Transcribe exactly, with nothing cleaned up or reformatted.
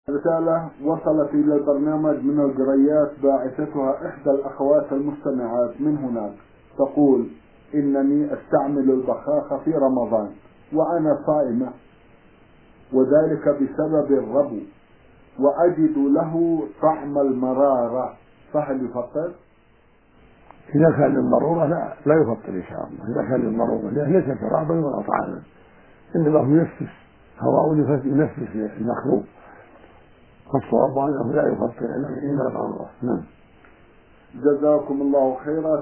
رسالة وصلت إلى البرنامج من القريات باعثتها إحدى الأخوات المستمعات من هناك، تقول: إنني أستعمل البخاخة في رمضان وأنا صائمة، وذلك بسبب الربو، وأجد له طعم المرارة، فهل يفطر؟ إذا كان للضرورة لا لا يفطر إن شاء الله. إذا كان للضرورة ليس شرابا ولا طعاما، إنما هو ينفس هواء ينفس المخلوق، فالصواب أنه لا يفطر إلا بإذن الله. نعم. جزاكم الله خيرا.